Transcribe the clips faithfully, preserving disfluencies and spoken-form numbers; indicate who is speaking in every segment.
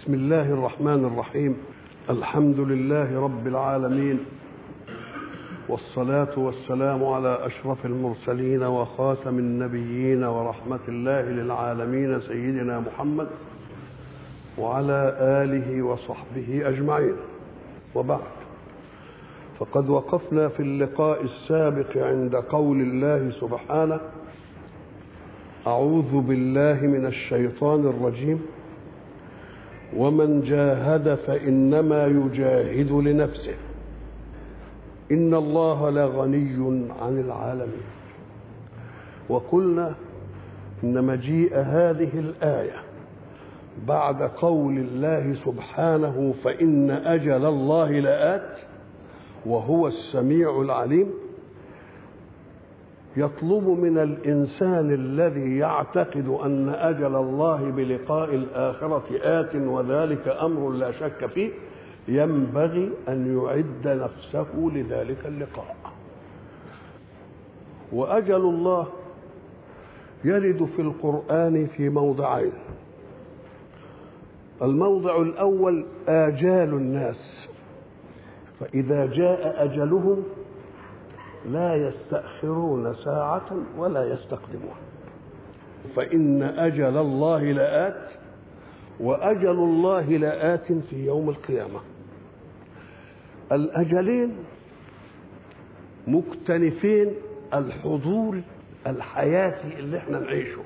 Speaker 1: بسم الله الرحمن الرحيم. الحمد لله رب العالمين، والصلاة والسلام على أشرف المرسلين وخاتم النبيين ورحمة الله للعالمين سيدنا محمد وعلى آله وصحبه أجمعين. وبعد، فقد وقفنا في اللقاء السابق عند قول الله سبحانه: أعوذ بالله من الشيطان الرجيم، ومن جاهد فإنما يجاهد لنفسه إن الله لغني عن العالمين. وقلنا إن مجيء هذه الآية بعد قول الله سبحانه: فإن أجل الله لآت وهو السميع العليم، يطلب من الإنسان الذي يعتقد أن أجل الله بلقاء الآخرة آت وذلك أمر لا شك فيه، ينبغي أن يعد نفسه لذلك اللقاء. وأجل الله يرد في القرآن في موضعين: الموضع الأول آجال الناس، فإذا جاء أجلهم لا يستأخرون ساعة ولا يستقدمون. فإن أجل الله لآت وأجل الله لآت في يوم القيامة. الأجلين مكتنفين الحضور الحياتي اللي احنا نعيشه.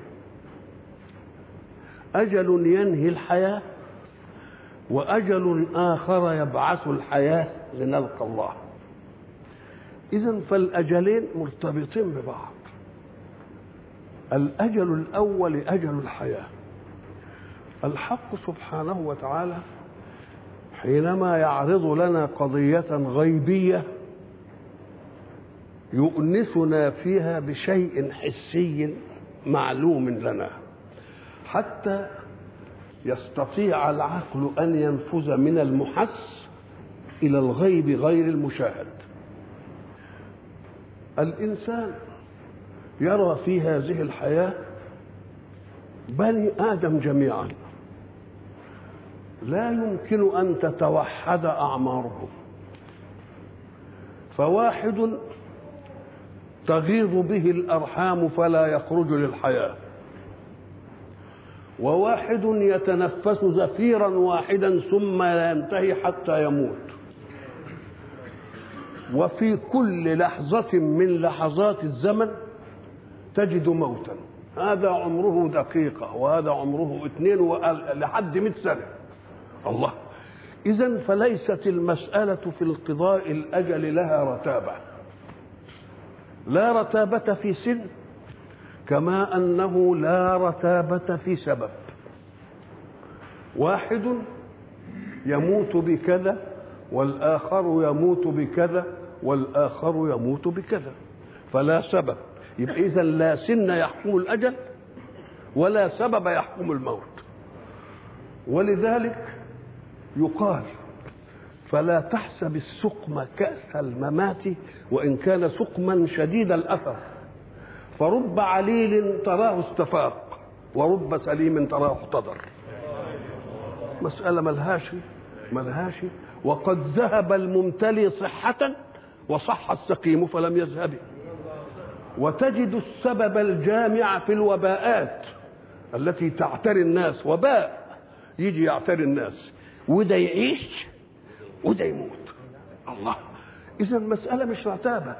Speaker 1: أجل ينهي الحياة، وأجل آخر يبعث الحياة لنلقى الله. إذن فالأجلين مرتبطين ببعض. الأجل الأول أجل الحياة. الحق سبحانه وتعالى حينما يعرض لنا قضية غيبية يؤنسنا فيها بشيء حسي معلوم لنا، حتى يستطيع العقل أن ينفذ من المحس إلى الغيب غير المشاهد. الإنسان يرى في هذه الحياة بني آدم جميعا لا يمكن أن تتوحد أعمارهم، فواحد تغيض به الأرحام فلا يخرج للحياة، وواحد يتنفس زفيرا واحدا ثم لا ينتهي حتى يموت، وفي كل لحظة من لحظات الزمن تجد موتا. هذا عمره دقيقة وهذا عمره اثنين لحد مئة سنة. الله! إذن فليست المسألة في القضاء الأجل لها رتابة، لا رتابة في سن، كما أنه لا رتابة في سبب. واحد يموت بكذا والآخر يموت بكذا والآخر يموت بكذا، فلا سبب. يبقى إذن لا سن يحكم الأجل ولا سبب يحكم الموت. ولذلك يقال: فلا تحسب السقم كأس الممات وإن كان سقما شديد الأثر، فرب عليل تراه استفاق ورب سليم تراه احتضر. مسألة ملهاش ملهاش وقد ذهب الممتلي صحة وصح السقيم فلم يذهب. وتجد السبب الجامع في الوباءات التي تعتري الناس. وباء يجي يعتري الناس، وده يعيش وده يموت. الله! إذن مسألة مش رتابة.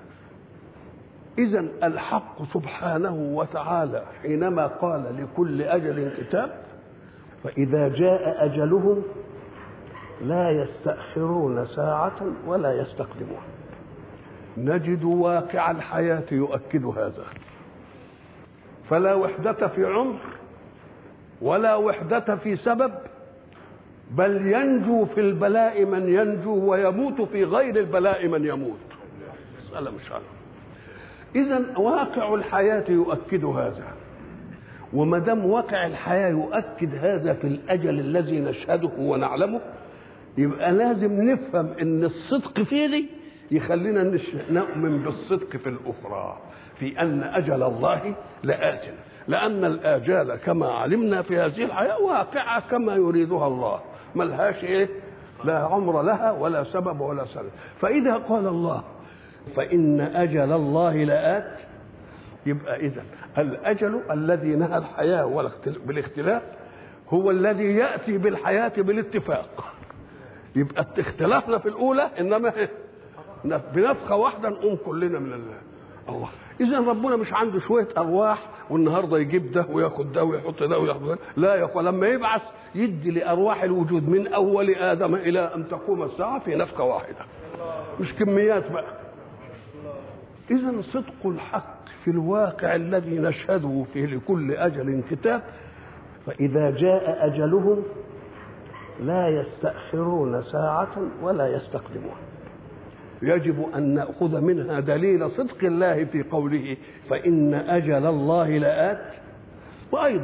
Speaker 1: إذن الحق سبحانه وتعالى حينما قال لكل أجل كتاب، فإذا جاء أجلهم لا يستأخرون ساعة ولا يستقدمون. نجد واقع الحياة يؤكد هذا. فلا وحدة في عمر ولا وحدة في سبب، بل ينجو في البلاء من ينجو ويموت في غير البلاء من يموت. مسألة مش عارف. إذن واقع الحياة يؤكد هذا. وما دام واقع الحياة يؤكد هذا في الأجل الذي نشهده ونعلمه، يبقى لازم نفهم إن الصدق فيه دي يخلينا نؤمن بالصدق في الأخرى، في أن أجل الله لآت. لأن الآجال كما علمنا في هذه الحياة واقعة كما يريدها الله، ملهاش إيه؟ لا عمر لها ولا سبب ولا سبب. فإذا قال الله فإن أجل الله لآت، يبقى إذن الأجل الذي نهى الحياة بالاختلاف هو الذي يأتي بالحياة بالاتفاق. يبقى اختلافنا في الأولى إنما بنفخة واحدة نقوم كلنا من الله. الله إذن ربنا مش عنده شوية أرواح والنهارده يجيب ده وياخد ده ويحط ده وياخد ده، لا يا أخوان، لما يبعث يدي لأرواح الوجود من أول آدم إلى أن تقوم الساعة في نفخة واحدة، مش كميات بقى. إذن صدق الحق في الواقع الذي نشهده فيه لكل أجل كتاب، فإذا جاء أجلهم لا يستأخرون ساعة ولا يستقدمون. يجب أن نأخذ منها دليل صدق الله في قوله فإن أجل الله لآت. وأيضا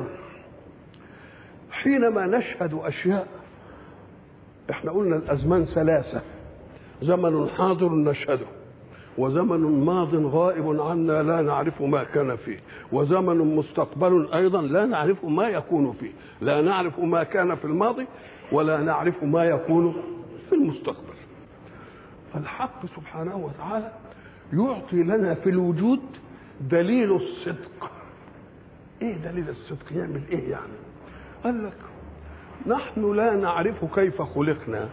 Speaker 1: حينما نشهد أشياء، احنا قلنا الأزمان ثلاثة: زمن حاضر نشهده، وزمن ماض غائب عنا لا نعرف ما كان فيه، وزمن مستقبل أيضا لا نعرف ما يكون فيه. لا نعرف ما كان في الماضي ولا نعرف ما يكون في المستقبل. فالحق سبحانه وتعالى يعطي لنا في الوجود دليل الصدق. ايه دليل الصدق؟ يعمل ايه يعني؟ قال لك نحن لا نعرف كيف خلقنا،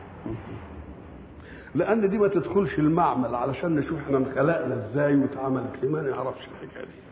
Speaker 1: لان دي ما تدخلش المعمل علشان نشوف احنا انخلقنا ازاي واتعملت ليه، ما نعرفش الحكايه دي.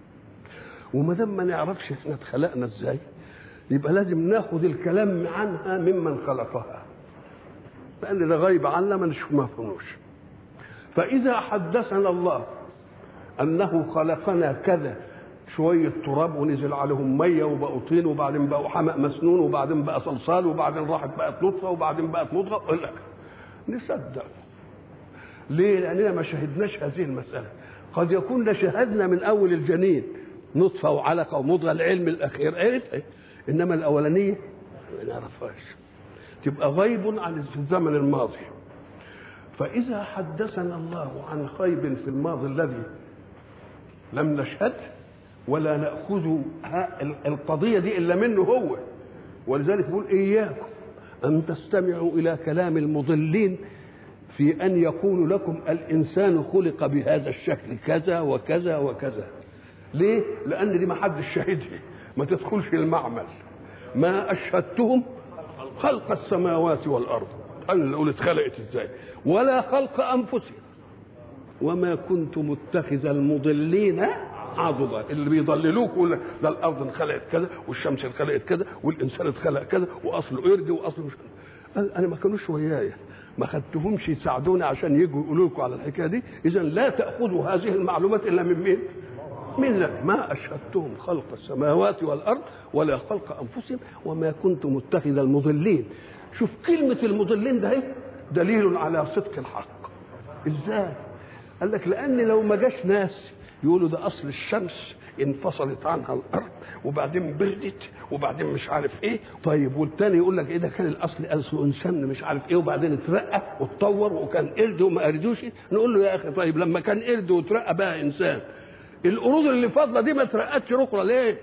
Speaker 1: وما دام ما نعرفش احنا اتخلقنا ازاي يبقى لازم ناخد الكلام عنها ممن خلقها، لان ده غيب عنا ما نشوف ما فهموش. فاذا حدثنا الله انه خلقنا كذا، شويه تراب ونزل عليهم ميه وبقوا طين وبعدين بقوا حمأ مسنون وبعدين بقى صلصال وبعدين راحت بقت نطفه وبعدين بقت مضغه، لا نصدق. ليه؟ لاننا ما شهدناش هذه المساله. قد يكون لشهدنا من اول الجنين نطفه وعلقه ومضغه، العلم الاخير عرف، انما الاولانيه ما نعرفهاش، تبقى غيب عن في الزمن الماضي. فاذا حدثنا الله عن غيب في الماضي الذي لم نشهد ولا ناخذ القضيه دي الا منه هو، ولذلك يقول اياكم ان تستمعوا الى كلام المضلين في ان يقول لكم الانسان خلق بهذا الشكل كذا وكذا وكذا. ليه؟ لان دي ما حدش شاهدها، ما تدخلش المعمل. ما اشهدتهم خلق السماوات والارض، انا اللي اقول اتخلقت ازاي، ولا خلق انفسهم وما كنت متخذ المضلين عضدا. اللي بيضللوك يقول لك ده الارض انخلقت كذا والشمس انخلقت كذا والانسان اتخلق كذا واصله قرد واصله مش، انا ما كانوش وياي، ما خدتهمش يساعدوني عشان يجوا يقولوا لكم على الحكايه دي. اذا لا تاخذوا هذه المعلومات الا من مين؟ من لك. ما اشهدتهم خلق السماوات والارض ولا خلق انفسهم وما كنت متخذ المضلين. شوف كلمه المضلين ده دليل على صدق الحق. ازاي؟ قال لك لان لو ما جاش ناس يقولوا ده اصل الشمس انفصلت عنها الارض وبعدين بردت وبعدين مش عارف ايه، طيب والتاني يقول لك ايه ده كان الاصل اصله انسان مش عارف ايه وبعدين اترقى واتطور وكان قرد وما قردوش، نقول له يا اخي طيب لما كان قرد واترقى بقى انسان، القرود اللي فاضله دي ما اترقتش ركره ليه؟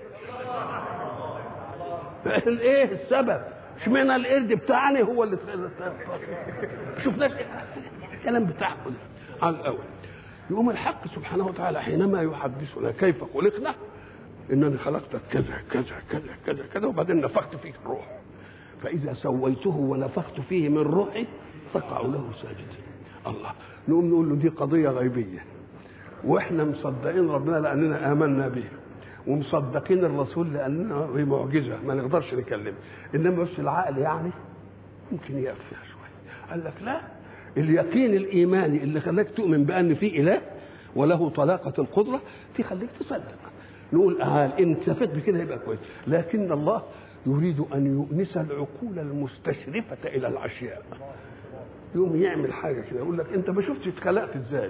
Speaker 1: ايه السبب؟ اشمعنى القرد بتاعنا هو اللي شفناش الكلام بتاعهم على الاول. يقوم الحق سبحانه وتعالى حينما يحدثنا كيف خلقنا، انني خلقتك كذا كذا كذا كذا كذا وبعدين نفخت فيك الروح، فاذا سويته ونفخت فيه من روحي فقعوا له ساجدين. الله، نقوم نقول له دي قضيه غيبيه واحنا مصدقين ربنا لاننا امنا به ومصدقين الرسول لاننا معجزه ما نقدرش نكلمه، انما بس العقل يعني ممكن يقف فيها شويه. قال لك لا، اليقين الايماني اللي خلاك تؤمن بان في اله وله طلاقه القدره تخليك تصدق. نقول اه ان اكتفيت بكده يبقى كويس، لكن الله يريد ان يؤنس العقول المستشرفه الى الاشياء. يوم يعمل حاجه كده يقول لك انت ما شفتش اتخلقت ازاي،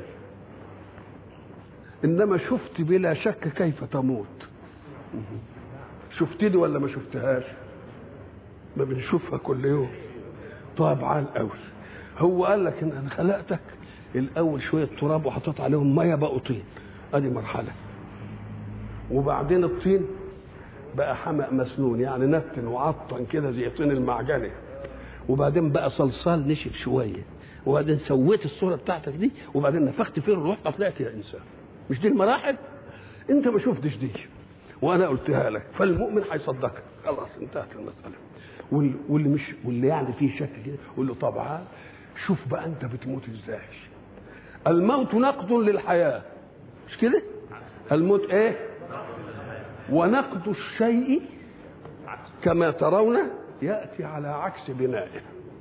Speaker 1: انما شفت بلا شك كيف تموت. شفت دي ولا ما شفتهاش؟ ما بنشوفها كل يوم. طيب عال قوي، هو قال لك ان انا خلقتك الاول شويه تراب وحطيت عليهم ميه بقوا طين، ادي مرحله، وبعدين الطين بقى حمأ مسنون، يعني نتن وعطن كده زي طين المعجنه، وبعدين بقى صلصال نشف شويه، وبعدين سويت الصوره بتاعتك دي، وبعدين نفخت فيه الروح فطلعت يا انسان. مش دي المراحل؟ انت ما شفتش دي وانا قلتها لك، فالمؤمن هيصدقك. خلاص انتهت المساله. واللي مش واللي يعني فيه شك كده قول له طبعا شوف بقى انت بتموت ازاي. الموت نقد للحياه، مش كده؟ الموت ايه؟ ونقد الشيء كما ترون ياتي على عكس بنائه.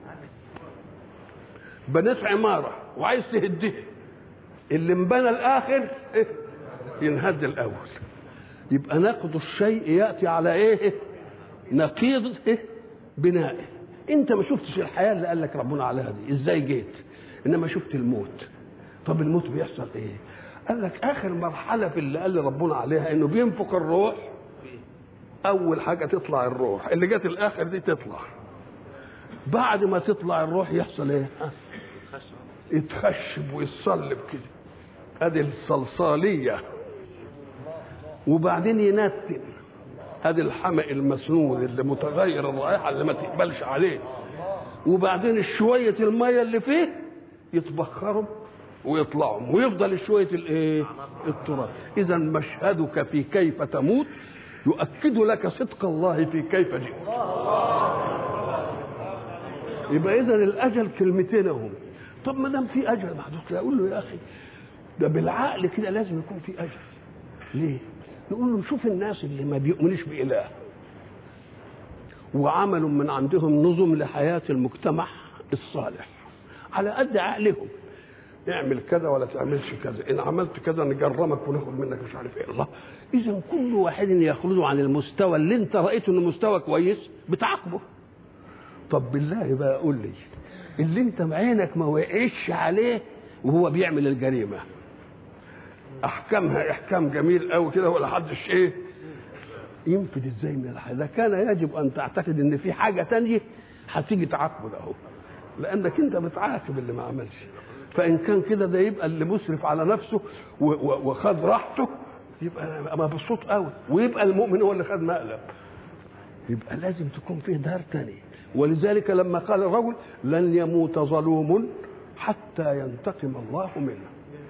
Speaker 1: بنيت عماره وعايز تهدها، اللي انبنى الاخر إيه؟ ينهد الاول. يبقى نقد الشيء ياتي على ايه؟ نقيض إيه؟ بنائه. انت ما شفتش الحياه اللي قال لك ربنا عليها دي ازاي جيت، انما شفت الموت. طب الموت بيحصل ايه؟ قال لك اخر مرحله في اللي قال ربنا عليها انه بينفخ الروح. اول حاجه تطلع الروح اللي جت الاخر دي تطلع. بعد ما تطلع الروح يحصل ايه؟ يتخشب ويتصلب كده، ادي الصلصاليه. وبعدين ينتن، ادي الحمأ المسنون اللي متغير الرائحه اللي ما تقبلش عليه. وبعدين شويه الميه اللي فيه يتبخروا ويطلعوا، ويفضل شويه الايه؟ التراب. اذا مشهدك في كيف تموت يؤكد لك صدق الله في كيف جئت. يبقى اذا الاجل كلمتين اهم. طب ما دام في اجل محدود اقول له يا اخي ده بالعقل كده لازم يكون في اجل. ليه؟ نقول له شوف الناس اللي ما بيؤمنوش بإله وعملوا من عندهم نظم لحياة المجتمع الصالح على قد عقلهم، اعمل كذا ولا تعملش كذا، ان عملت كذا نجرمك وناخد منك مش عارف ايه. الله، اذا كل واحد يخرج عن المستوى اللي انت رايته انه مستوى كويس بتعاقبه. طب بالله بقى قول لي اللي انت بعينك ما وقعش عليه وهو بيعمل الجريمه احكامها احكام جميل قوي كده ولا حدش ايه ينفذ ازاي من الحياه؟ ده كان يجب ان تعتقد ان في حاجه تانية هتيجي تعاقبه ده هو، لانك انت بتعاقب اللي ما عملش. فان كان كده ده يبقى اللي مسرف على نفسه وخد راحته يبقى مبسوط قوي، ويبقى المؤمن هو اللي خد مقلب. يبقى لازم تكون فيه دار تاني. ولذلك لما قال الرجل لن يموت ظلوم حتى ينتقم الله منه،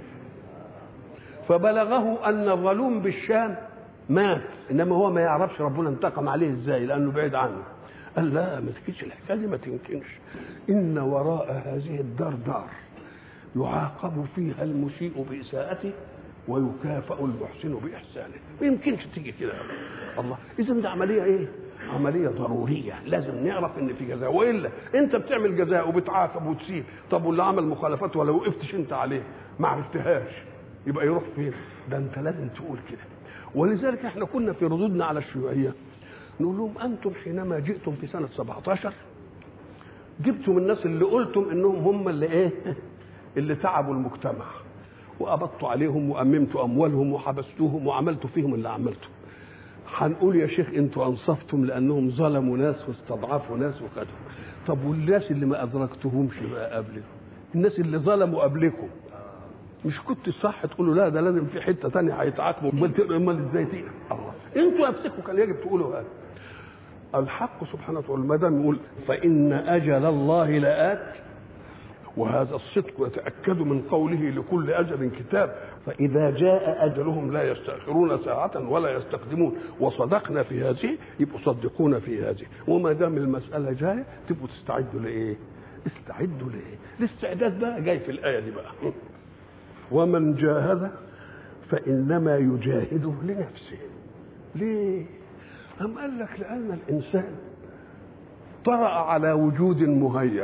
Speaker 1: فبلغه ان الظلوم بالشام مات، انما هو ما يعرفش ربنا انتقم عليه ازاي لانه بعيد عنه. قال لا ما تكيش الحكايه دي، ما تمكنش. ان وراء هذه الدار دار يعاقب فيها المسيء باساءته ويكافئ المحسن باحسانه. ما يمكنش تيجي كده. الله، اذا ده عمليه ايه؟ عمليه ضروريه، لازم نعرف ان في جزاء، والا انت بتعمل جزاء وبتعاقب وتسيب. طب واللي عمل مخالفات ولا وقفتش انت عليه ما عرفتهاش يبقى يروح فين؟ ده انت لازم تقول كده. ولذلك احنا كنا في ردودنا على الشيوعيه نقول لهم انتم حينما جئتم في سنه سبعة عشر جبتم الناس اللي قلتم انهم هم اللي ايه؟ اللي تعبوا المجتمع وقبضتوا عليهم واممتوا اموالهم وحبستوهم وعملتوا فيهم اللي عملتوا. هنقول يا شيخ انتوا انصفتم لانهم ظلموا ناس واستضعفوا ناس وخدوا. طب والناس اللي ما ادركتهمش بقى قبلكم، الناس اللي ظلموا قبلكم، مش كنت صح تقولوا لا ده لازم في حته ثانيه هيتعاقبوا؟ امال ازاي تقول الله؟ انتوا نفسكم كان يجب تقولوا هذا. الحق سبحانه وتعالى ما دام يقول فان اجل الله لآت، وهذا الصدق يتاكد من قوله لكل اجل كتاب، فاذا جاء اجلهم لا يستاخرون ساعه ولا يستقدمون. وصدقنا في هذه يبقوا صدقونا في هذه. وما دام المساله جايه تبقوا تستعدوا لايه؟ استعدوا لايه؟ الاستعداد بقى جاي في الايه دي بقى. ومن جاهد فإنما يجاهد لنفسه. ليه؟ أم قال لك لأن الإنسان طرأ على وجود مهيأ،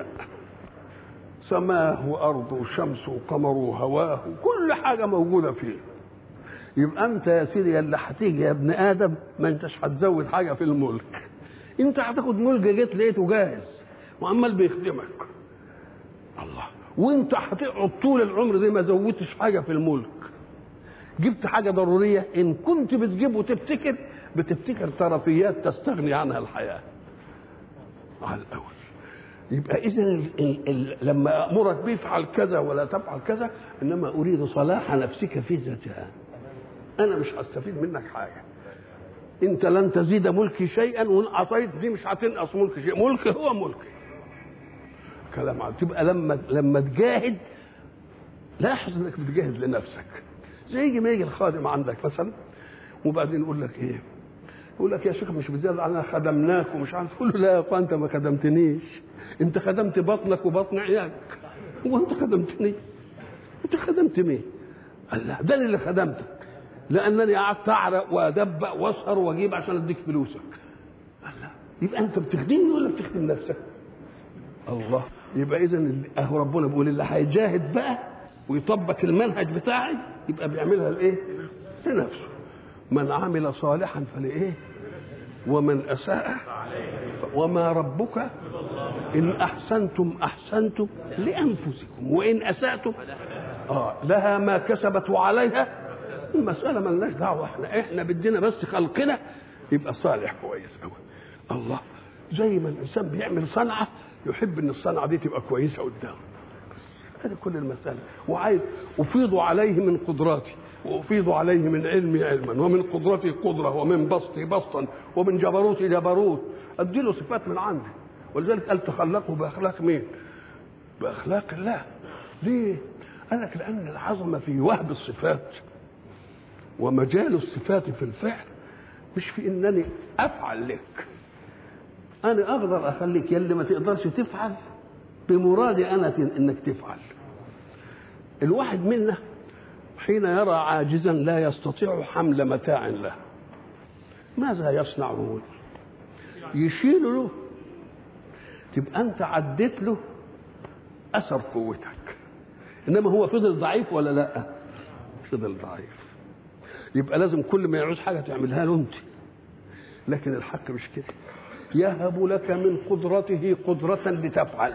Speaker 1: سماه وأرضه وشمسه وقمره وهواه كل حاجة موجودة فيه. يبقى أنت يا سيدي يا اللي هتيجي يا ابن آدم ما أنتش هتزود حاجة في الملك، أنت هتاخد ملك جيت لقيته جاهز وعمال بيخدمك. الله، وانت هتقعد طول العمر دي ما زودتش حاجه في الملك، جبت حاجه ضروريه. ان كنت بتجيب وتبتكر بتبتكر طرفيات تستغني عنها الحياه على الاول. يبقى اذا لما امرك بيفعل كذا ولا تفعل كذا انما اريد صلاح نفسك في ذاتها. انا مش هستفيد منك حاجه، انت لن تزيد ملكي شيئا، وان عصيت دي مش هتنقص ملكي شيء، ملكي هو ملكي. كلام عم. تبقى لما لما تجاهد لاحظ انك بتجاهد لنفسك. زي ما يجي الخادم عندك مثلا وبعدين يقول لك ايه، يقول لك يا شيخ مش بزيادة انا خدمناك ومش عارف، تقول له لا يا اخوان انت ما خدمتنيش، انت خدمت بطنك وبطن عيالك، هو انت خدمتني؟ انت خدمت مين؟ قال لا ده اللي خدمتك، لانني قعدت اعرق وادبق واسهر واجيب عشان اديك فلوسك. قال لا يبقى انت بتخدمني ولا بتخدم نفسك؟ الله. يبقى اذا اهو ربنا بيقول اللي هيجاهد بقى ويطبق المنهج بتاعي يبقى بيعملها لايه؟ لنفسه. من عمل صالحا فلايه؟ ومن اساء وما ربك ان احسنتم احسنتم لانفسكم وان اساتم اه لها ما كسبت وعليها. المساله مالناش دعوه، احنا احنا بدينا بس خلقنا يبقى صالح كويس قوي. الله. زي ما الانسان بيعمل صنعه يحب ان الصنعه دي تبقى كويسه قدامه. هذه كل المساله. وعايز افيض عليه من قدراتي وافيض عليه من علمي علما ومن قدرتي قدره ومن بسطي بسطا ومن جبروتي جبروت، اديله صفات من عندي. ولذلك قال تخلقوا باخلاق مين؟ باخلاق الله. ليه؟ قال لك لان العظمه في وهب الصفات ومجال الصفات في الفعل، مش في انني افعل لك. انا اقدر اخليك يلي ما تقدرش تفعل بمرادي انا انك تفعل. الواحد منا حين يرى عاجزا لا يستطيع حمل متاع له ماذا يصنع هو؟ يشيل له. تبقى انت عديت له اثر قوتك، انما هو فضل ضعيف ولا لا؟ فضل ضعيف. يبقى لازم كل ما يعوز حاجه تعملها له انت. لكن الحق مش كده، يهب لك من قدرته قدرة لتفعل،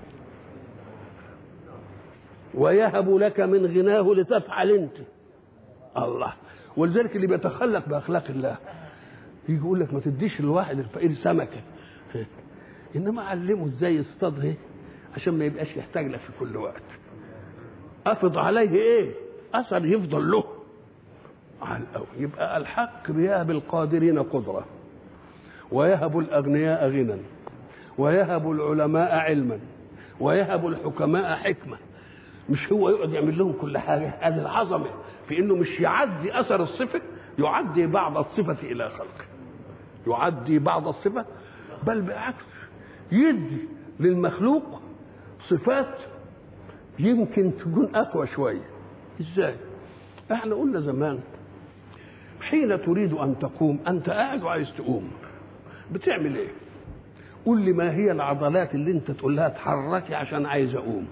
Speaker 1: ويهب لك من غناه لتفعل انت. الله. ولذلك اللي بيتخلق باخلاق الله يجي يقول لك ما تديش للواحد الفقير سمكه، انما علمه ازاي يصطاد عشان ما يبقاش يحتاج لك في كل وقت. افض عليه ايه؟ اثر يفضل له على الاول. يبقى الحق بيهب القادرين قدره، ويهب الاغنياء غنى، ويهب العلماء علما، ويهب الحكماء حكمه. مش هو يقعد يعمل لهم كل حاجه. هذه العظمه في انه مش يعدي اثر الصفه، يعدي بعض الصفه الى خلقه، يعدي بعض الصفه، بل بالعكس يدي للمخلوق صفات يمكن تكون اقوى شويه. ازاي؟ احنا قلنا زمان حين تريد ان تقوم، انت قاعد وعايز تقوم، بتعمل ايه؟ قول لي ما هي العضلات اللي انت تقول لها اتحركي عشان عايز اقوم؟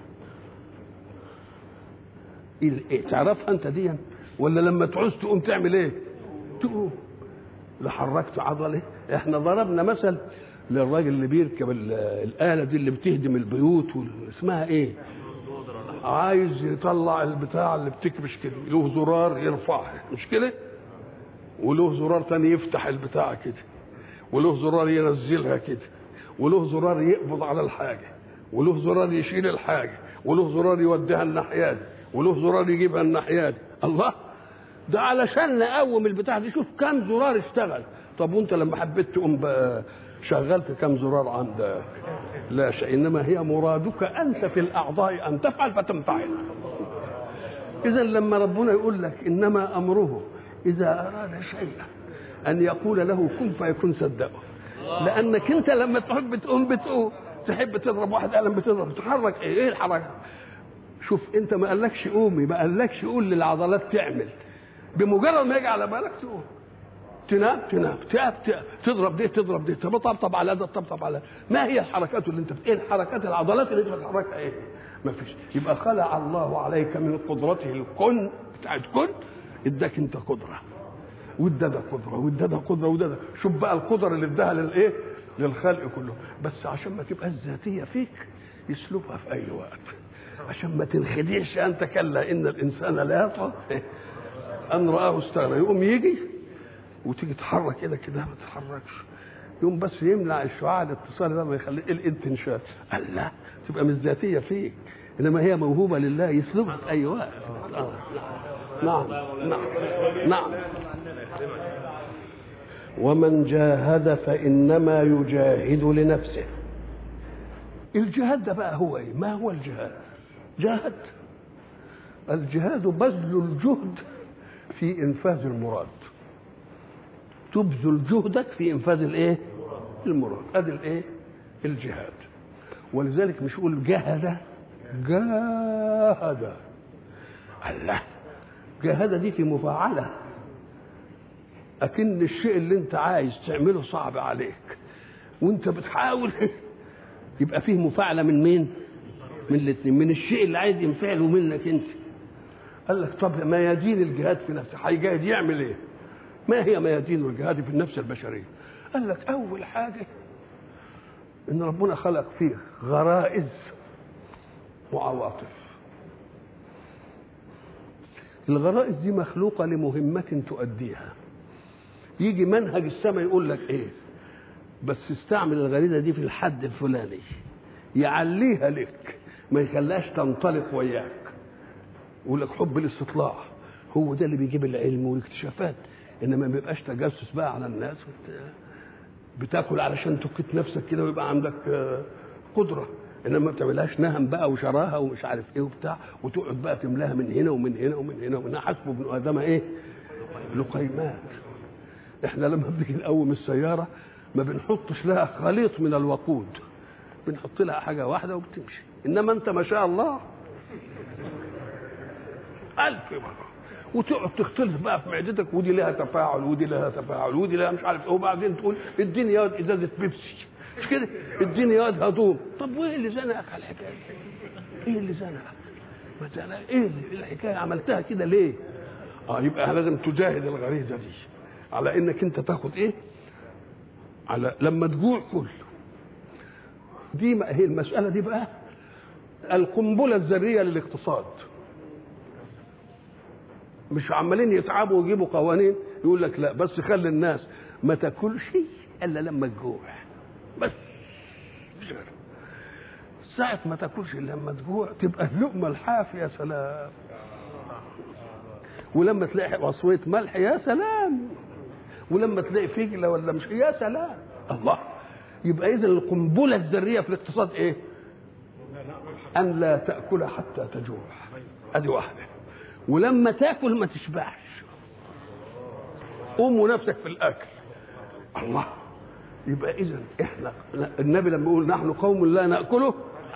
Speaker 1: ايه تعرفها انت دي؟ ولا لما تعوز تقوم تعمل ايه؟ تقوم. لا حركت عضله. احنا ضربنا مثل للراجل اللي بيركب الاله دي اللي بتهدم البيوت، اسمها ايه؟ عايز يطلع البتاع اللي بتكبش كده، له زرار يرفعها مش كده؟ وله زرار تاني يفتح البتاع كده، وله زرار ينزلها كده، وله زرار يقبض على الحاجه، وله زرار يشيل الحاجه، وله زرار يوديها الناحيه دي، وله زرار يجيبها الناحيه دي. الله. ده علشان نقوم البتاع دي. شوف كم زرار اشتغل. طب وانت لما حبيت تقوم بقى شغلت كم زرار عندك؟ لا شيء. انما هي مرادك انت في الاعضاء ان تفعل فتنفعل. اذا لما ربنا يقول لك انما امره اذا اراد شيئا ان يقول له كن فيكون، صدقه. لانك انت لما تحب تقوم بتقوم، تحب تضرب واحد قلم بتضرب، تحرك ايه؟ ايه الحركه؟ شوف انت ما قالكش قومي، ما قالكش قول للعضلات تعمل، بمجرد ما يجي على بالك تقوم. تنام تنام تقف تقف، تضرب دي تضرب دي، تطبطب على ده تطبطب على ده. ما هي الحركات اللي انت ايه الحركات العضلات اللي انت بتحركها ايه؟ ما فيش. يبقى خلع الله عليك من قدرته الكن بتاعت كن، اداك انت قدره، وده ده قدره، وده ده قدره، وده ده. شوف بقى القدره اللي اداها للايه؟ للخلق كله. بس عشان ما تبقى الذاتيه فيك يسلبها في اي وقت، عشان ما تنخدعش انت. كلا ان الانسان لا يطغى ان رآه استغنى. يقوم يجي وتيجي تحرك كده كده ما تتحركش، يقوم بس يمنع الشعاع الاتصالي ده، ما يخليه الانتنشال. قال لا، تبقى مش ذاتيه فيك، انما هي موهوبه لله يسلبها في اي وقت. آه. نعم نعم نعم. ومن جاهد فانما يجاهد لنفسه. الجهاد ده بقى هو ايه؟ ما هو الجهاد؟ جاهد، الجهاد بذل الجهد في انفاذ المراد. تبذل جهدك في انفاذ الايه؟ المراد. ادي الايه؟ الجهاد. ولذلك مش يقول جاهد، جاهد. الله، جاهد دي في مفاعله، اكن الشيء اللي انت عايز تعمله صعب عليك وانت بتحاول يبقى فيه مفاعله من مين؟ من الاثنين، من الشيء اللي عايز ينفعله منك انت. قال لك طب ميادين الجهاد في نفسه، هيجاهد يعمل ايه؟ ما هي ميادين الجهاد في النفس البشريه؟ قال لك اول حاجه ان ربنا خلق فيه غرائز وعواطف. الغرائز دي مخلوقه لمهمه تؤديها. يجي منهج السماء يقول لك ايه؟ بس استعمل الغريزه دي في الحد الفلاني، يعليها لك، ما يخليهاش تنطلق وياك. يقول لك حب الاستطلاع هو ده اللي بيجيب العلم والاكتشافات، انما ما بيبقاش تجسس بقى على الناس. بتاكل علشان تكت نفسك كده ويبقى عندك قدره، انما ما بتعملهاش نهم بقى وشراها ومش عارف ايه وبتاع، وتقعد بقى تملاها من هنا ومن هنا ومن هنا ومن هنا. حسبه ابن ادم ايه؟ لقيمات. احنا لما بنيجي نقوم السياره ما بنحطش لها خليط من الوقود، بنحط لها حاجه واحده وبتمشي. انما انت ما شاء الله ألف مرة، وتقعد تختلف بقى في معدتك، ودي لها تفاعل ودي لها تفاعل ودي لها مش عارف ايه، وبعدين تقول اديني ياض ازازه بيبسي، مش كده؟ اديني ياض هدوم. طب وايه اللي زنقك على الحكايه؟ ايه اللي زنقك؟ ما زنقك ايه الحكايه؟ عملتها كده ليه؟ اه يبقى لازم تجاهد الغريزه دي على انك انت تاخد ايه؟ على لما تجوع كل دي. ما هي المساله دي بقى القنبله الذريه للاقتصاد. مش عمالين يتعبوا ويجيبوا قوانين يقول لك لا بس خلي الناس ما تاكلش الا لما تجوع، بس ساعة ما تاكلش الا لما تجوع تبقى اللقمه الحافيه يا سلام، ولما تلاقي وصويه ملح يا سلام، ولما تلاقي فجله ولا مش يا سلام. الله، يبقى اذا القنبله الذريه في الاقتصاد ايه؟ ان لا تاكل حتى تجوع. ادي واحده. ولما تاكل ما تشبعش، قوم نفسك في الاكل. الله، يبقى اذا احنا النبي لما يقول نحن قوم لا ناكله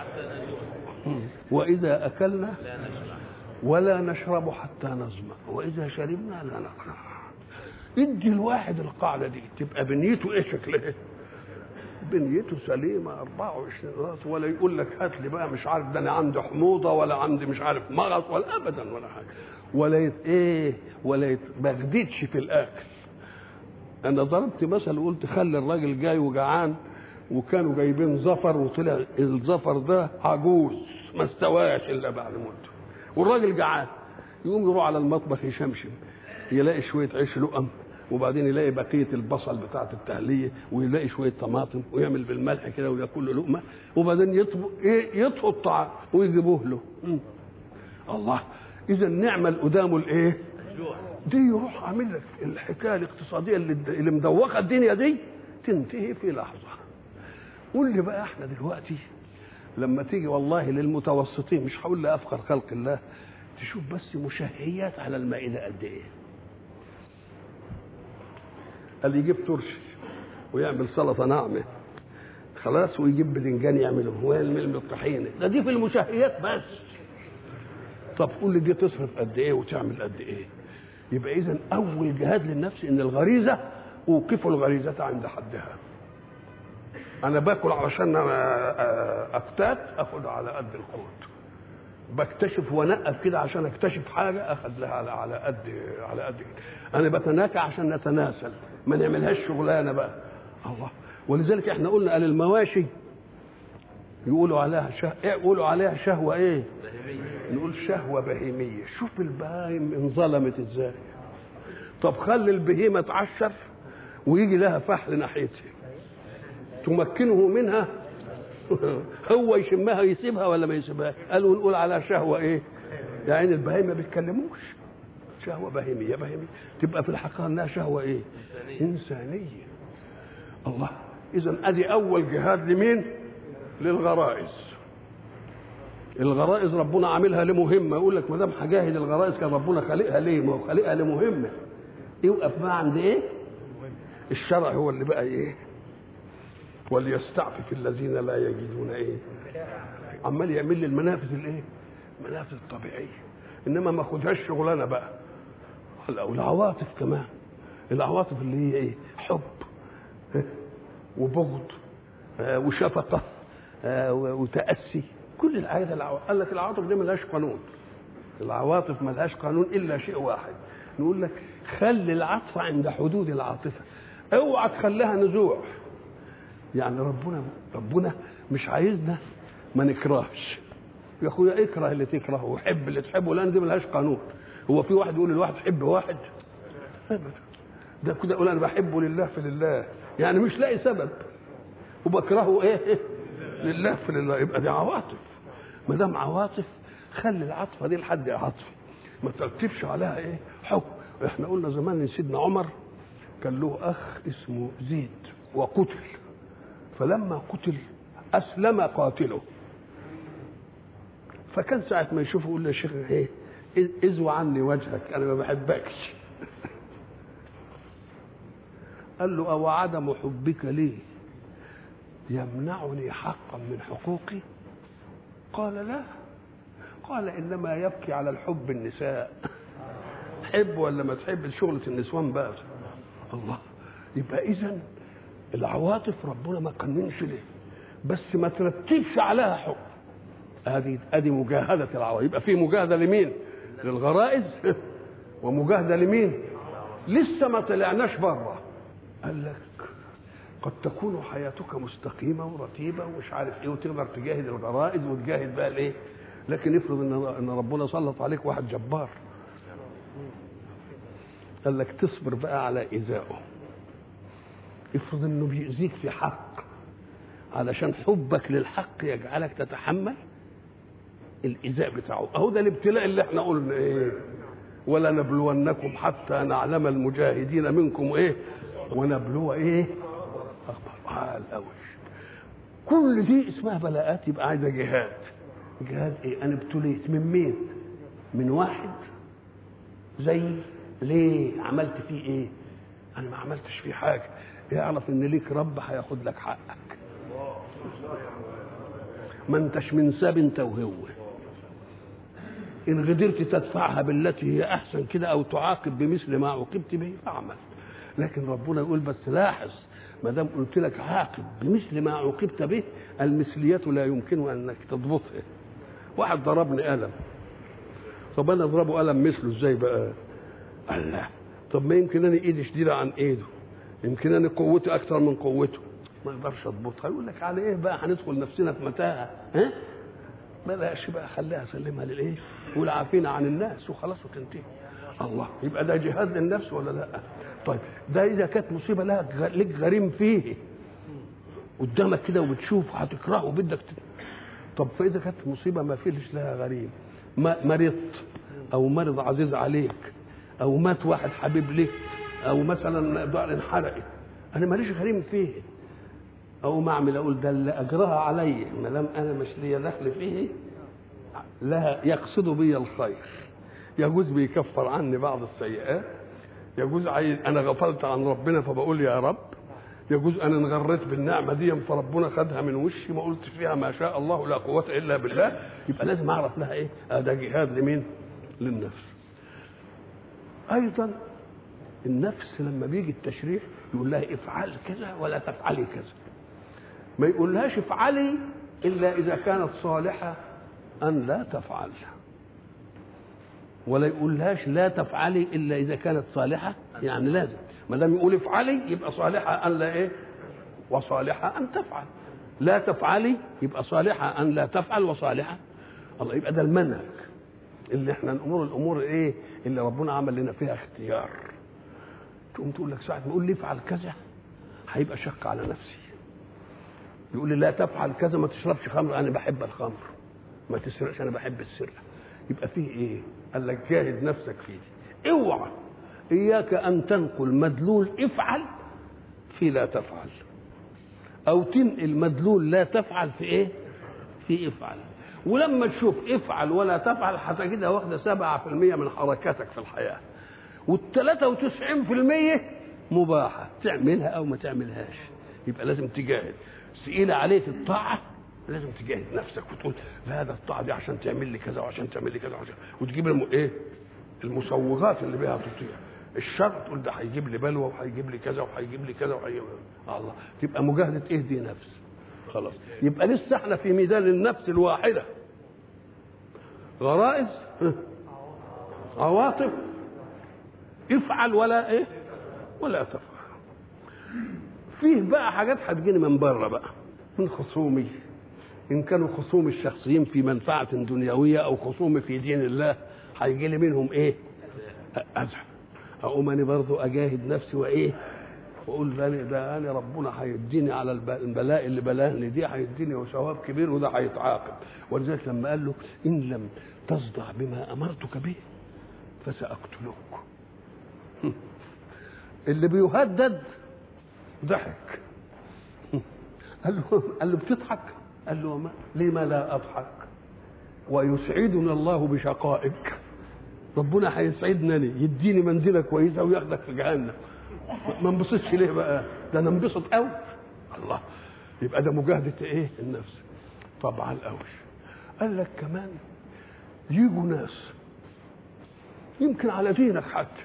Speaker 1: واذا اكلنا ولا نشرب حتى نظمأ واذا شربنا لا نقنع. ادي الواحد القاعده دي تبقى بنيته ايه شكلها؟ بنيته سليمه أربعة وعشرين راس، ولا يقول لك هات لي بقى مش عارف ده انا عندي حموضه ولا عندي مش عارف مغص ولا ابدا ولا حاجه، ولا يت ايه ولا يتبغددش في الاكل. انا ضربت مثل وقلت خلي الراجل جاي وجعان وكانوا جايبين زفر وطلع الزفر ده عجوز ما استواش الا بعد مده، والراجل جعان يقوم يروح على المطبخ يشمشم يلاقي شويه عيش لقم، وبعدين يلاقي بقيه البصل بتاعه التهليه، ويلاقي شويه طماطم ويعمل بالملح كده وياكل له لقمه، وبعدين يطبخ ايه يطهو الطعام ويجيبوه له. م. الله، اذا نعمل قدامه الايه؟ دي يروح عامل لك الحكايه الاقتصاديه اللي, اللي مدوخه الدنيا دي تنتهي في لحظه. قول لي بقى احنا دلوقتي لما تيجي والله للمتوسطين، مش هقول لافقر خلق الله، تشوف بس مشهيات على المائده قد ايه. اللي يجيب ترشي ويعمل سلطه ناعمه خلاص، ويجيب بدنجان يعمله ويعمل الطحينه، ده دي في المشهيات بس. طب قول لي دي تصرف قد ايه وتعمل قد ايه؟ يبقى اذا اول جهاد للنفس ان الغريزه اوقف الغريزه عند حدها. انا باكل علشان افتات اخد على قد القوت، بكتشف وانقب كده عشان اكتشف حاجه اخد لها على على قد على قد كده. انا بتناكى عشان نتناسل، ما نعملهاش شغلانه بقى. الله، ولذلك احنا قلنا قال المواشي يقولوا عليها شه... يقولوا عليها شهوه ايه؟ بهيميه. نقول شهوه بهيميه. شوف البهايم انظلمت ازاي. طب خلي البهيمه تعشر ويجي لها فحل ناحيتها تمكنه منها هو يشمها يسيبها ولا ما يسيبها؟ قالوا نقول على شهوه ايه؟ يعني البهيمه ما بيتكلموش، شهوه بهيميه بهيميه تبقى في الحقيقه انها شهوه ايه؟ انسانيه. الله، اذا ادي اول جهاد لمين؟ للغرائز. الغرائز ربنا عاملها لمهمه، يقول لك ما دام هجاهد الغرائز كان ربنا خالقها ليه؟ ما هو خالقها لمهمه. يوقف بقى عند ايه؟ الشرع هو اللي بقى ايه؟ وليستعفف الذين لا يجدون ايه؟ عمال يعمل لي المنافذ الايه؟ المنافذ الطبيعيه، انما ما خدهاش شغلانه بقى. والعواطف كمان، العواطف اللي هي ايه؟ حب وبغض وشفقه وتاسي، كل الحاجات العواطف. قال لك العواطف دي ملهاش قانون، العواطف ملهاش قانون الا شيء واحد، نقول لك خلي العاطفه عند حدود العاطفه، اوعى تخليها نزوع. يعني ربنا ربنا مش عايزنا ما نكرهش. يا اخويا اكره اللي تكرهه وحب اللي تحبه، لان دي ملهاش قانون. هو في واحد يقول للواحد حب واحد؟ ابدا، ده كده يقول انا بحبه لله في لله، يعني مش لاقي سبب، وبكرهه ايه؟ لله في لله. يبقى دي عواطف. ما دام عواطف خلي العاطفه دي لحد عاطفه، ما ترتبش عليها ايه؟ حكم. احنا قلنا زمان ان سيدنا عمر كان له اخ اسمه زيد وقتل، فلما قتل اسلم قاتله، فكان ساعه ما يشوفه يقول له يا شيخ ايه؟ ازوى عني وجهك، انا ما بحبكش. قال له او عدم حبك لي يمنعني حقا من حقوقي؟ قال لا، قال انما يبكي على الحب النساء. تحب ولا ما تحب شغلة النسوان بقى. الله، يبقى اذا العواطف ربنا ما قننش ليه، بس ما ترتبش عليها حب. ادي ادي مجاهده العواطف. يبقى في مجاهده لمين؟ للغرائز، ومجاهده لمين؟ لسه ما طلعناش بره. قال لك قد تكون حياتك مستقيمه ورتيبه ومش عارف ايه، وتقدر تجاهد الغرائز وتجاهد بقى الايه، لكن افرض ان ان ربنا سلط عليك واحد جبار، قال لك تصبر بقى على ايذائه. افرض انه بيؤذيك في حق، علشان حبك للحق يجعلك تتحمل الايذاء بتاعه. اهو ده الابتلاء اللي احنا قلنا ايه؟ ولا نبلونكم حتى نعلم المجاهدين منكم ايه؟ ونبلو ايه؟ اخبار الاول. كل دي اسمها بلاءات، يبقى عايزه جهاد. جهاد ايه؟ انا ابتليت من مين؟ من واحد زي ليه؟ عملت فيه ايه؟ انا ما عملتش فيه حاجه. يعرف ان ليك رب هياخد لك حقك، ما انتش من ساب انت وهو. ان قدرت تدفعها بالتي هي احسن كده، او تعاقب بمثل ما عوقبت به فاعمل. لكن ربنا يقول بس لاحظ، ما دام قلت لك عاقب بمثل ما عوقبت به، المثليه لا يمكن انك تضبطها. واحد ضربني قلم، طب انا اضربه قلم مثله ازاي بقى؟ الله، طب ما يمكن انا ايدي شديده عن ايده، يمكن انا قوتي اكثر من قوته، ما اقدرش اضبطها. يقول لك على ايه بقى هندخل نفسنا في متاهه؟ ها؟ بلاش بقى، خليها سلمها للايه؟ والعافين عن الناس وخلاص وتنتهي. الله، يبقى ده جهاد للنفس ولا لا؟ طيب ده اذا كانت مصيبه لها لك غريم فيه قدامك كده وبتشوف هتكرهه وبدك ت... طب فاذا كانت مصيبه ما فيش لها غريم، ما مرضت او مرض عزيز عليك، او مات واحد حبيب لك، او مثلا دار انحرقت، انا ماليش غريم فيه، او ما اعمل اقول ده اللي اجرها علي ما دام انا مش ليا دخل فيه، لا يقصد بي الخير، يجوز بيكفر عني بعض السيئات، يجوز عايز انا غفلت عن ربنا فبقول يا رب، يجوز انا انغريت بالنعمه دي فربنا خدها من وشي ما قلت فيها ما شاء الله لا قوه الا بالله. يبقى لازم اعرف لها ايه؟ ده جهاد لمين؟ للنفس. ايضا النفس لما بيجي التشريع يقول لها افعل كذا ولا تفعلي كذا، ما يقولهاش افعلي الا اذا كانت صالحه ان لا تفعل، ولا يقولهاش لا تفعلي الا اذا كانت صالحه، يعني لازم ما دام يقول افعلي يبقى صالحه ان لا ايه؟ وصالحه ان تفعل. لا تفعلي يبقى صالحه ان لا تفعل وصالحه. الله، يبقى ده المنهج اللي احنا نامور الامور ايه؟ اللي ربنا عمل لنا فيها اختيار. تقوم تقول لك ساعه ما يقول لي افعل كذا هيبقى شق على نفسي، يقول لي لا تفعل كذا، ما تشربش خمر، انا بحب الخمر، ما تسرقش، انا بحب السرقه. يبقى فيه ايه؟ قال لك جاهد نفسك فيه دي. اوعى اياك ان تنقل مدلول افعل في لا تفعل، او تنقل مدلول لا تفعل في ايه؟ في افعل. ولما تشوف افعل ولا تفعل هتجدها واخده سبعة في المية من حركاتك في الحياه، والثلاثة وتسعين في المية مباحه تعملها او ما تعملهاش. يبقى لازم تجاهد. ثقيله عليك الطاعه لازم تجاهد نفسك وتقول هذا الطاعه دي عشان تعمل لي كذا وعشان تعمل لي كذا وعشان، وتجيب الم... ايه المسوغات اللي بها تطيع. الشر تقول ده هيجيب لي بلوى وهيجيب لي كذا وهيجيب لي كذا وهيجيب لي... الله. تبقى مجاهده ايه دي؟ نفس. خلاص. يبقى لسه احنا في ميدان النفس الواحده، غرائز، عواطف، افعل ولا ايه ولا تفعل. فيه بقى حاجات هتجيني من بره بقى، من خصومي، ان كانوا خصوم الشخصيين في منفعه دنيويه او خصوم في دين الله، هيجي لي منهم ايه؟ اذى. اقوم انا برضه اجاهد نفسي وايه؟ واقول ده ده انا ربنا هيديني على البلاء اللي بلاهني دي، هيديني ثواب كبير وده هيتعاقب. ولذلك لما قال له ان لم تصدع بما امرتك به فساقتلك، اللي بيهدد ضحك. قال له قال له بتضحك؟ قال له ما لما لا اضحك ويسعدنا الله بشقائك. ربنا هيسعدنا ليه؟ يديني منديله كويسه وياخدك في جهنم، ما انبسطش ليه بقى؟ ده انا انبسط قوي. الله. يبقى ده مجاهده ايه؟ النفس. طبعا قوي. قال لك كمان يجوا ناس يمكن على دينك حتى،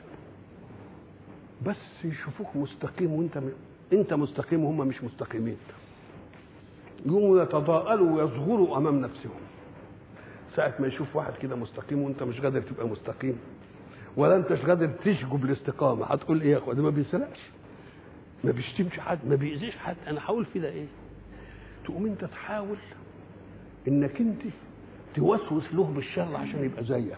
Speaker 1: بس يشوفوك مستقيم وانت م... انت مستقيم وهم مش مستقيمين، يقوموا يتضاءلوا ويصغروا امام نفسهم. ساعة ما يشوف واحد كده مستقيم وانت مش قادر تبقى مستقيم، ولا انتش قادر تشجب الاستقامه، هتقول ايه يا اخويا؟ ده ما بيسرقش، ما بيشتمش حد، ما بيأذيش حد، انا هقول في ده ايه؟ تقوم انت تحاول انك انت توسوس له بالشر عشان يبقى زيك.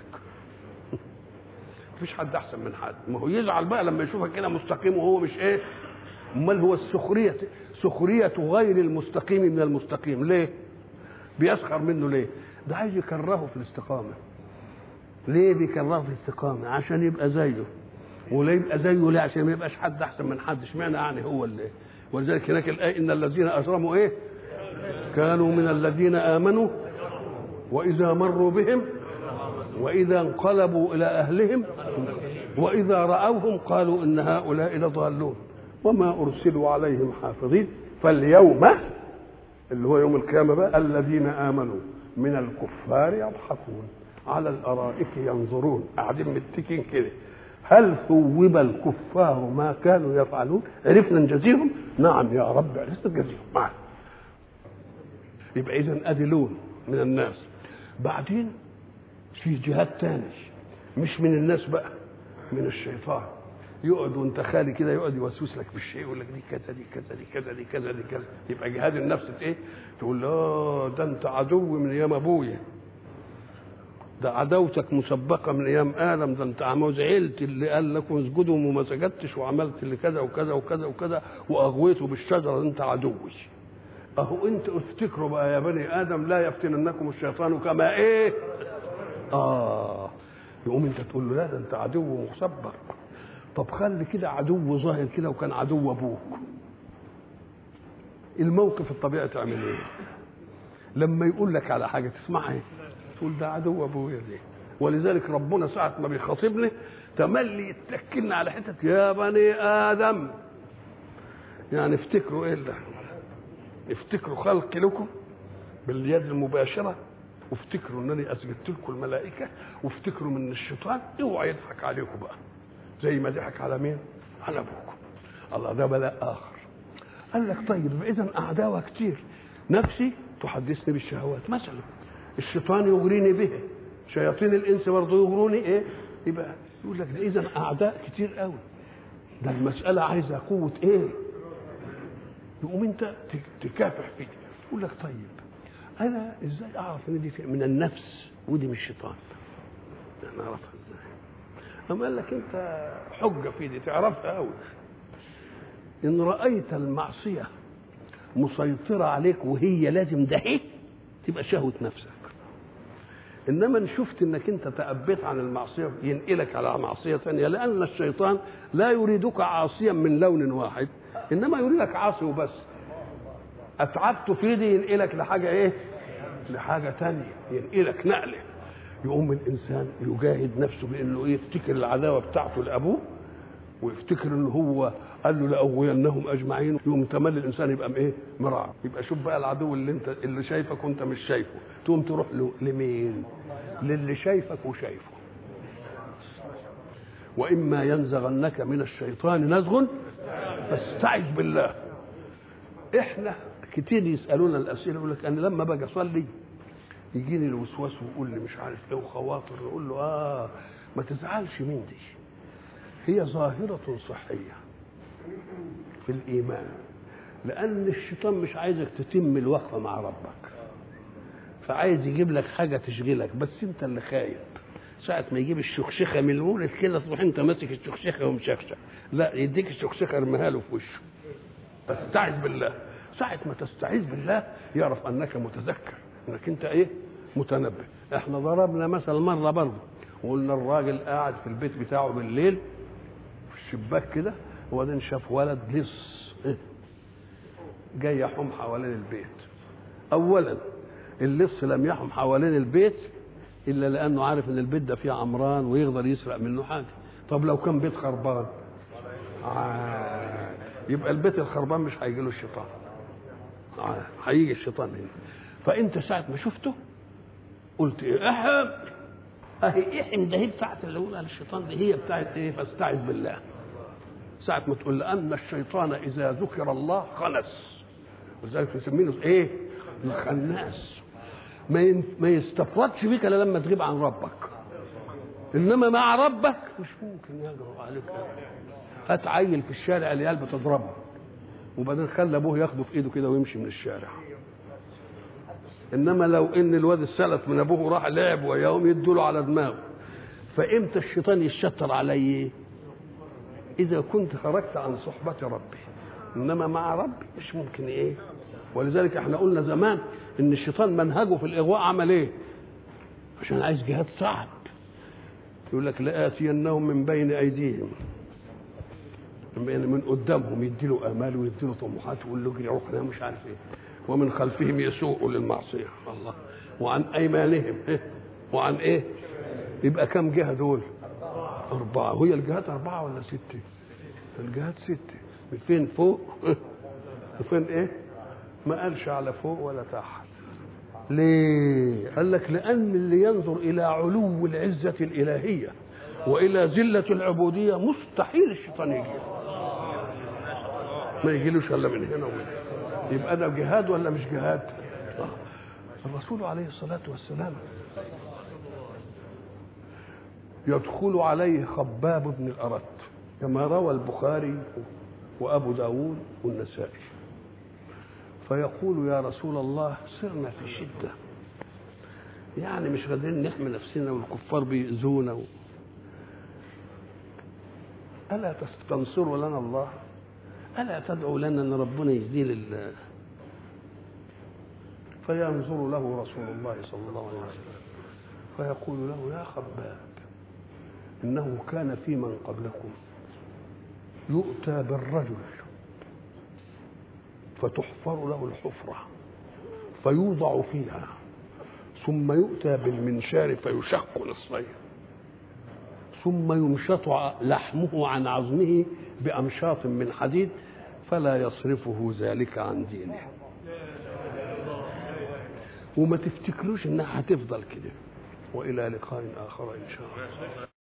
Speaker 1: مفيش حد احسن من حد. ما هو يزعل بقى لما يشوفك كده مستقيم وهو مش ايه. امال هو السخريه سخريه غير المستقيم من المستقيم ليه؟ بيسخر منه ليه؟ ده عايز يكرهه في الاستقامه. ليه بيكرهه في الاستقامه؟ عشان يبقى زيه. ولا يبقى زيه ليه؟ عشان ما يبقاش حد احسن من حد. اشمعنى يعني هو اللي. ولذلك هناك الايه ان الذين اجرموا ايه؟ كانوا من الذين امنوا واذا مروا بهم واذا انقلبوا الى اهلهم واذا راوهم قالوا ان هؤلاء لضالون وما ارسلوا عليهم حافظين فاليوم اللي هو يوم القيامه بقى الذين امنوا من الكفار يضحكون على الارائك ينظرون، قاعدين متكين كده. هل ثوب الكفار ما كانوا يفعلون؟ عرفنا نجازيهم؟ نعم يا رب عرفنا نجازيهم. معنا يبقى اذا ادي لون من الناس. بعدين في جهات تاني مش من الناس بقى، من الشيطان. يقعد وانت خالي كده يقعد يوسوس لك بالشيء، يقول لك دي كذا دي كذا دي كذا دي كذا دي كذا. يبقى جهاد النفس ايه؟ تقول له ده انت عدو من ايام ابويا، ده عداوتك مسبقه من ايام ادم، ده انت زعلت اللي قال لكم اسجدوا وما سجدتش وعملت اللي كذا وكذا وكذا وكذا واغويته بالشجره، انت عدوي. اهو انت افتكروا بقى يا بني ادم لا يفتننكم الشيطان كما ايه؟ اه يقوم انت تقول له لا ده انت عدو مسبق. طب خلي كده عدو ظاهر كده وكان عدو ابوك، الموقف الطبيعي تعمل ايه؟ لما يقول لك على حاجه تسمعها ايه؟ تقول ده عدو ابويا دي. ولذلك ربنا ساعه ما بيخاطبني تملي يتكلنا على حته يا بني ادم، يعني افتكروا ايه اللي افتكروا خلق لكم باليد المباشره، وافتكروا انني اسجدت لكم الملائكه، وافتكروا من الشيطان اوعى يضحك عليكم بقى زي ما ضحك على مين؟ على ابوكم. الله ده بلاء اخر. قال لك طيب اذا اعداوها كتير. نفسي تحدثني بالشهوات مثلا، الشيطان يغريني به، شياطين الانس برضه يغروني ايه؟ يبقى يقول لك ده اذا اعداء كتير قوي، ده المساله عايزه قوه ايه؟ يقوم انت تكافح فيه. يقول لك طيب انا ازاي اعرف ان دي من النفس ودي من الشيطان؟ انا اعرفها ازاي؟ اما قال لك انت حجه في دي تعرفها قوي. ان رايت المعصيه مسيطرة عليك وهي لازم ده ايه تبقى شهوة نفسك. إنما إن شفت إنك أنت تأبيت عن المعصية ينقلك على معصية ثانية، لأن الشيطان لا يريدك عاصيا من لون واحد، إنما يريدك عاصي وبس. أتعبت في دي ينقلك لحاجة إيه؟ لحاجة ثانية، ينقلك نقلة. يقوم الإنسان يجاهد نفسه بإنه إيه؟ يفتكر العداوة بتاعته لأبوه، ويفتكر إنه هو قال له لأغوينهم أجمعين. يقوم تملي الإنسان يبقى إيه؟ مرعب. يبقى شوف بقى العدو اللي أنت اللي شايفك وأنت مش شايفه، تقوم تروح له لمين؟ للي شايفك وشايفه. وإما ينزغنك من الشيطان نزغ فاستعذ بالله. إحنا كتير يسألونا الأسئلة، يقول لك أنا لما باجي أصلي يجيني الوسواس ويقول لي مش عارف إيه وخواطر، يقول له آه ما تزعلش من دي، هي ظاهرة صحية في الإيمان، لأن الشيطان مش عايزك تتم الوقفة مع ربك، فعايز يجيب لك حاجة تشغلك، بس أنت اللي خايب. ساعة ما يجيب الشخشخة من المولد كده تروح أنت ماسك الشخشخة ومشخشخ، لا يديك الشخشخة ارميها له في وشه. تستعذ بالله. ساعة ما تستعيذ بالله يعرف أنك متذكر، أنك أنت إيه؟ متنبه. إحنا ضربنا مثل مرة برضه وقلنا الراجل قاعد في البيت بتاعه بالليل في الشباك كده، وبعدين شاف ولد لص إيه؟ جاي يحوم حوالين البيت. أولا اللص لم يحوم حوالين البيت إلا لأنه عارف إن البيت ده فيه عمران ويقدر يسرق منه حاجة. طب لو كان بيت خربان آه. يبقى البيت الخربان مش هيجي له الشيطان، آه. هيجي الشيطان هنا. فأنت ساعة ما شفته قلت إيه؟ أحم أهي إحم ده هي بتاعت اللي قولها للشيطان، دي هي بتاعت إيه؟ فاستعذ بالله. ساعة ما تقول لأن الشيطان إذا ذكر الله خنس، ولذلك يسمينه إيه؟ الخناس. ما ما يستفردش بك الا لما تغيب عن ربك، انما مع ربك مش ممكن يجرؤ عليك. هات عيل في الشارع العيال بتضربه وبعدين خلى ابوه ياخده في ايده كده ويمشي من الشارع، انما لو ان الواد السلف من ابوه راح لعب وياهم يدوله على دماغه. فامتى الشيطان يشتر علي؟ اذا كنت خرجت عن صحبة ربي، انما مع ربي مش ممكن. ايه؟ ولذلك احنا قلنا زمان ان الشيطان منهجه في الاغواء عمل ايه؟ عشان عايز جهاد صعب. يقول لك لآتينهم من بين ايديهم، من قدامهم يديله امال ويديله طموحات ويقول له اجري روح مش عارف ايه، ومن خلفهم يسوقوا للمعصيه الله، وعن ايمانهم إيه؟ وعن ايه؟ يبقى كم جهه دول؟ اربعه. وهي الجهات اربعه ولا سته؟ الجهات سته. من فين فوق؟ وفين ايه؟ ما قالش على فوق ولا تحت. ليه؟ قال لك لأن اللي ينظر إلى علو العزة الإلهية وإلى ذلة العبودية مستحيل الشيطان يجي، ما يجيلوش إلا من هنا ومن هنا. يبقى ده جهاد ولا مش جهاد؟ الرسول عليه الصلاة والسلام يدخل عليه خباب بن الأرت كما روى البخاري وأبو داود والنسائي، فيقول يا رسول الله صرنا في شدة، يعني مش قادرين نحمي نفسنا والكفار بيؤذونا و... ألا تستنصروا لنا الله؟ ألا تدعوا لنا أن ربنا يهدينا لله؟ فينظر له رسول الله صلى الله عليه وسلم فيقول له يا خباب إنه كان في من قبلكم يؤتى بالرجل فتحفر له الحفرة فيوضع فيها، ثم يؤتى بالمنشار فيشق نصفين، ثم يمشط لحمه عن عظمه بأمشاط من حديد فلا يصرفه ذلك عن دينه. وما تفتكروش انها هتفضل كده. وإلى لقاء آخر إن شاء الله.